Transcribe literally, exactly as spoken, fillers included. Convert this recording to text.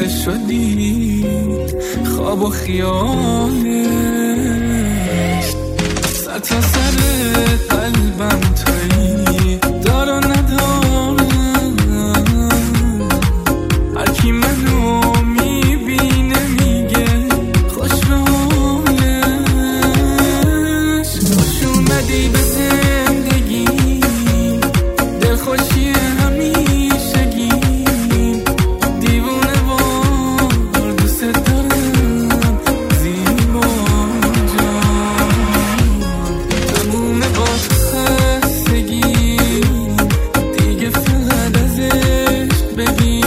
خسته شدی خواب و خیالش سر تا سر قلبم تویی دار و ندارم هر کی منو میبینه میگه خوش به حالش خوش اومدی به زندگی دل خوشی همیشگی دیوونه وار دوست دارم زیبا جان تمومه با خستگی دیگه فقط از عشق بگی